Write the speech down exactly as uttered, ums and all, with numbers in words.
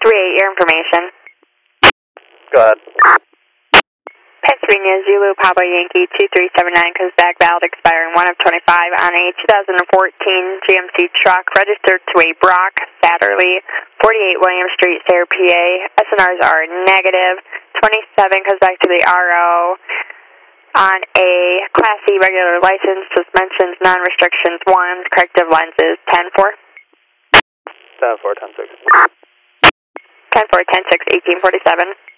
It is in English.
eight, your information. Go ahead. Pennsylvania Zulu Papa Yankee two three seven nine comes back valid expiring one of twenty-five on a two thousand fourteen G M C truck registered to a Brock Satterley, forty-eight William Street, Sayre, P A. S N Rs are negative. twenty-seven comes back to the R O on a Class C regular license, suspensions, non-restrictions one, corrective lenses ten four. ten four, ten six. ten four, ten six, eighteen forty-seven.